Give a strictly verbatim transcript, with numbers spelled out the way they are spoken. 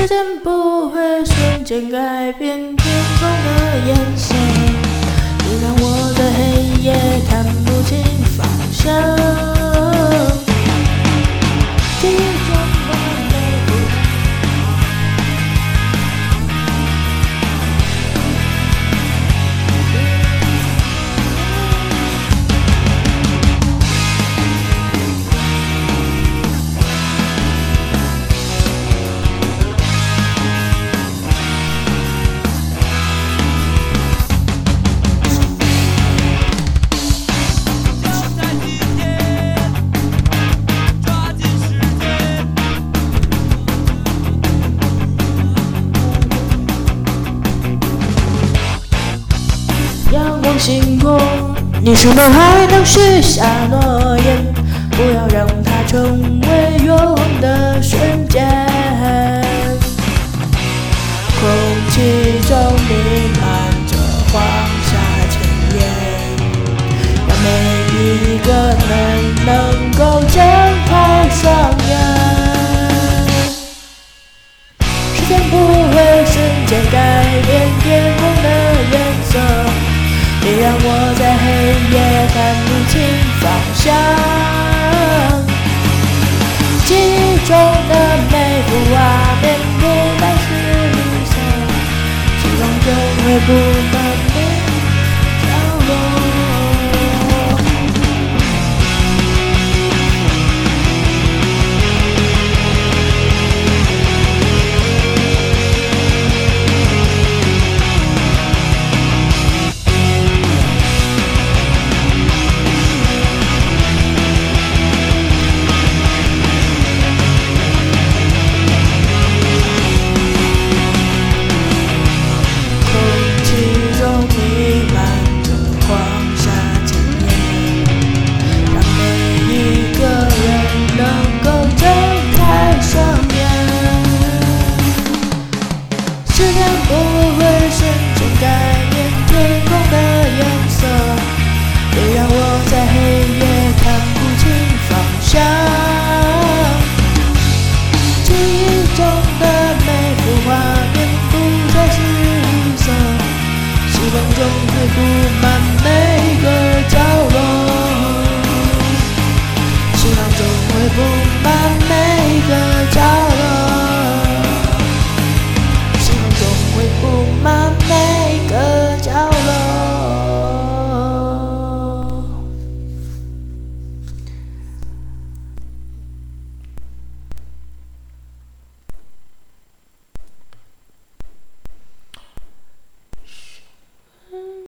时间不会瞬间改变天空的颜色，你让我在黑夜看不清方向。记忆中的每幅仰望星空，你是否还能许下诺言？不要让它成为永恒的瞬间。空气中弥漫着黄沙千言，让每一个人能够睁开双眼。时间不会瞬间改变天空的颜色，别让我在黑夜看不清方向。记忆中的每幅画面不再是绿色，希望永远不能